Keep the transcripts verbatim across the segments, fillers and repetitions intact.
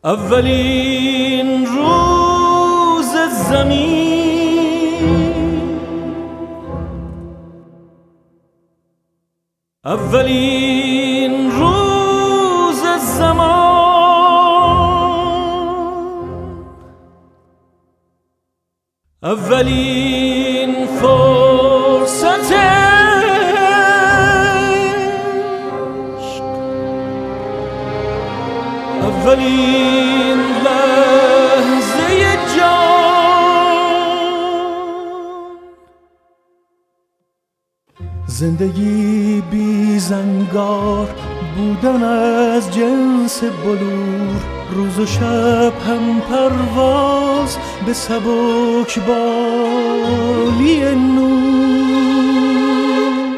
اولین روز زمین، اولین روز زمان، اولین فرصت عشق، اولین لحظه جان. زندگی بی زنگار بودن از جنس بلور، روز و شب هم پرواز به سبک بالی نور.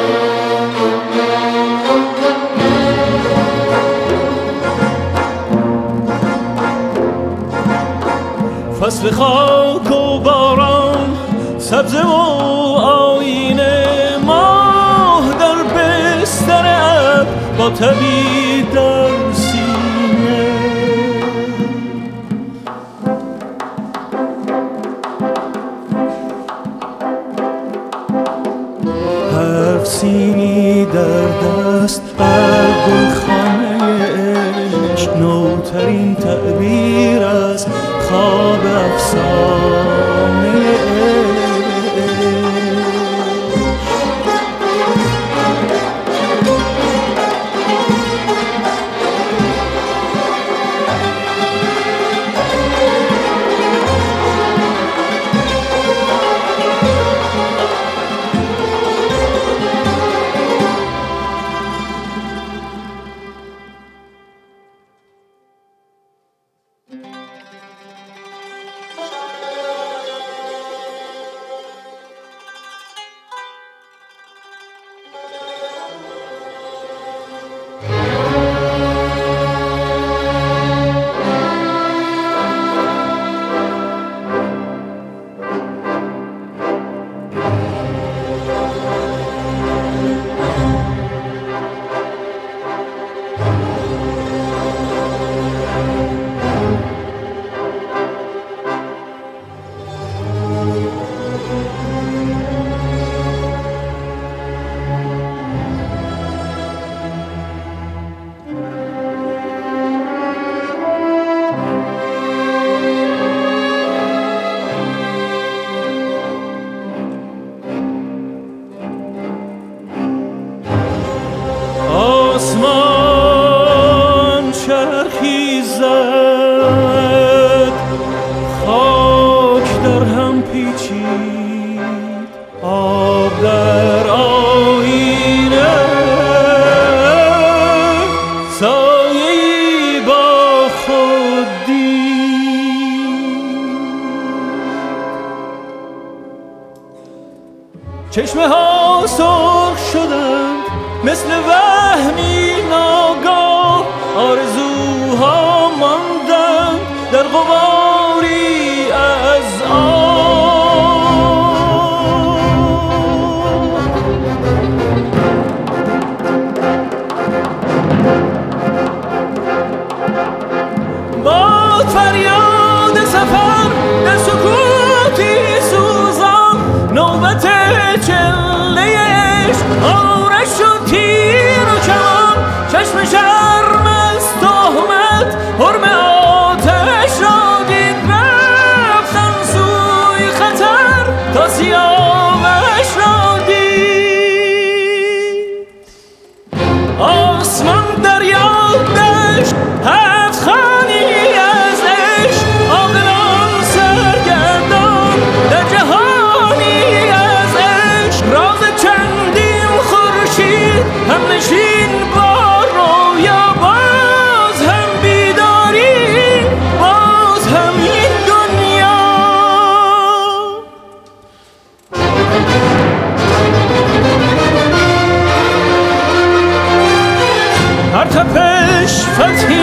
فصل خاک و باران، سبزه و آینه، ماه در بستر ابر با تبی در سینه. هفت سینی در دست بر گلخانه عشق، نوترین تعبیر از خواب افسانه عشق. آسمان چرخی زد، خاک در هم پیچید، آب در آینه، سایه‌ای با خود دید. چشمه ها سرخ شدند مثل وهمی ناگاه، آرزوها ماندند در غباری از آب. باد فریاد سفر در سکوتی سوزان، نوبت چله عشق، آرش و تیر و کمان، چشم شرم از تهمت، حرم آتش را دید، رفتن سوی خطر تا سیاوش را دید. آسمان دریا دشت، هفت خانی از عشق، عاقلان سرگردان در جهانی از عشق، راز چندین خورشید همنشین با رویا، باز هم بیداری، باز هم این دنیا. هر تپش فتحی